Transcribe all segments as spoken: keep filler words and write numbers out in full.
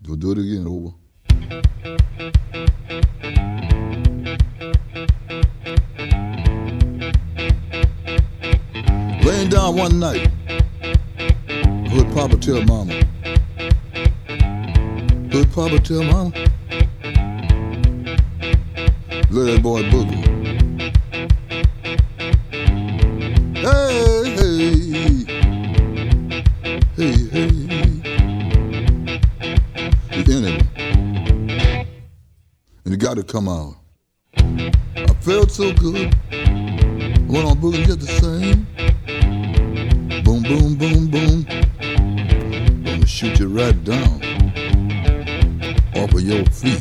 Go do it again, over. Laying down one night, I heard Papa tell Mama. Heard Papa tell Mama, let that boy boogie. Hey, hey, hey, hey. The enemy. And it got to come out. I felt so good. Went on boogie just the same. Boom, boom, boom, boom. Gonna shoot you right down off of your feet.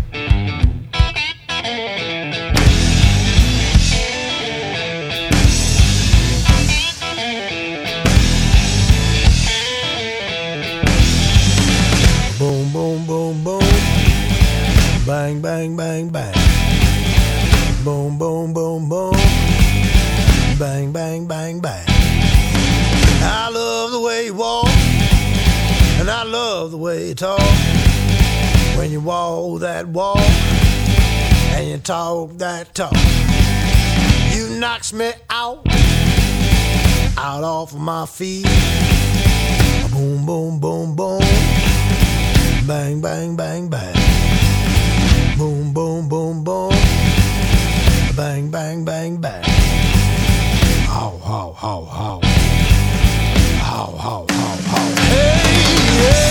Boom, boom, boom, boom. Bang, bang, bang, bang. Boom, boom, boom, boom. Bang, bang, bang, bang. I love the way you walk, and I love the way you talk. When you walk that walk, and you talk that talk, you knocks me out, out off of my feet. Boom, boom, boom, boom. Bang, bang, bang, bang. Boom, boom, boom, boom. Bang, bang, bang, bang. How, how, how, how. How, how, how, how. Hey, hey.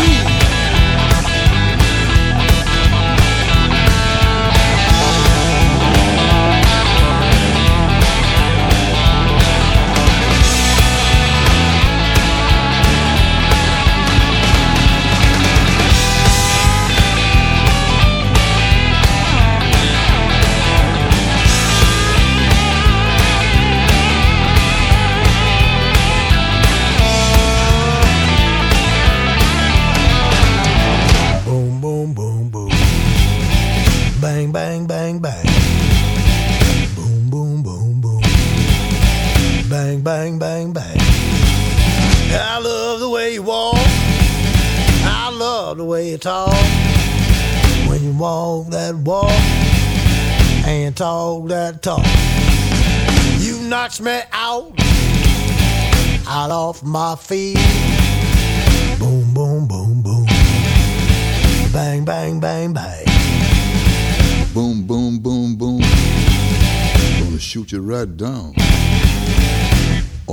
Bang, bang, bang, bang. Boom, boom, boom, boom. Bang, bang, bang, bang. I love the way you walk. I love the way you talk. When you walk that walk and talk that talk, you knocks me out, out off my feet. Boom, boom, boom, boom. Bang, bang, bang, bang. Boom, boom, boom, boom. Gonna shoot you right down